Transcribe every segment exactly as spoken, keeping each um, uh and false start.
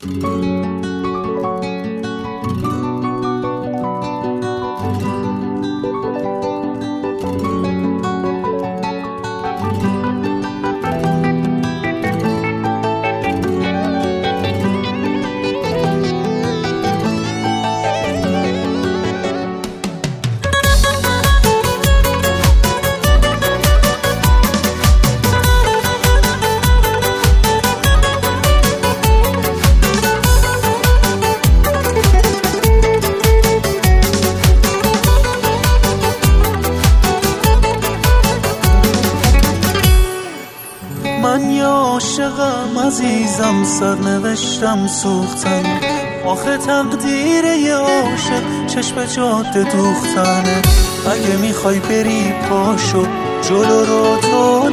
من یه عاشقم عزیزم، سرنوشتم سوختن، آخه تقدیر یه عاشق چشم جاده دوختنه. اگه میخوای بری پاشو، جلو رو تو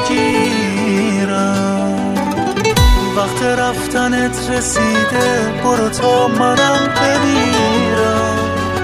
نمیگیرم، وقت رفتنت رسیده، برو تا منم بمیرم.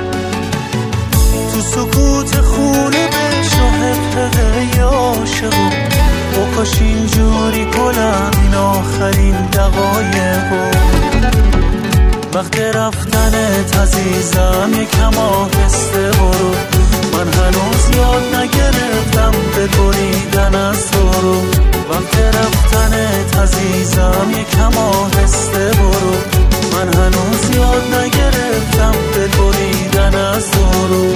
تو سکوت خونه بشو حقه یه عاشقو، بکش اینجوری گلم این آخرین دقایقو. وقت رفتنت عزیزم یکم آهسته برو، من هنوز یاد نگرفتم دل بریدن از تو رو. وقت رفتنت عزیزم یکم آهسته برو، من هنوز یاد نگرفتم دل بریدن از تو رو.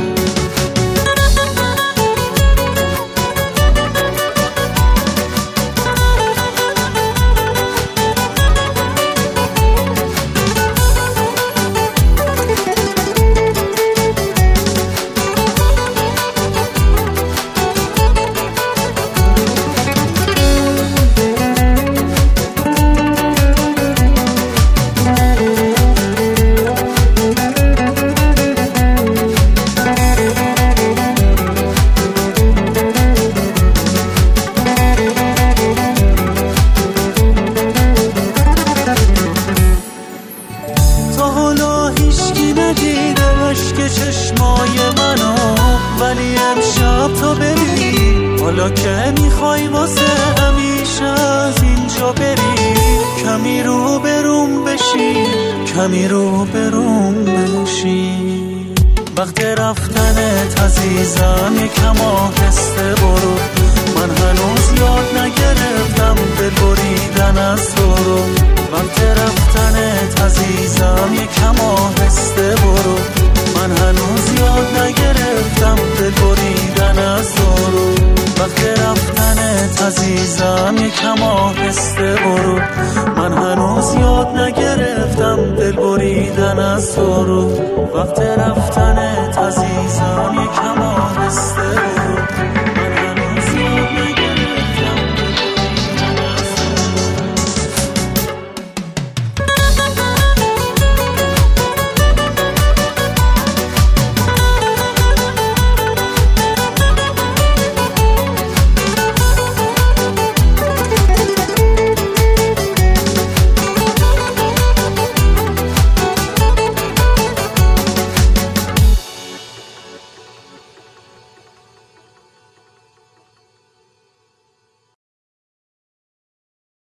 که چشمای منو، ولی امشب تو ببین، حالا که میخوای واسه همیشه از اینجا بری. کمی رو بروم بشی، کمی رو بروم بشی. وقت رفتنت عزیزم یکم آهسته برو، من هنوز یاد نگرفتم دل بریدن از تو رو. وقت رفتنت عزیزم یکم آهسته برو، من هنوز یاد نگرفتم دل بریدن از تو رو. وقت رفتنت عزیزم یکم آهسته برو، من هنوز یاد نگرفتم دل بریدن از تو رو. وقت رفتنت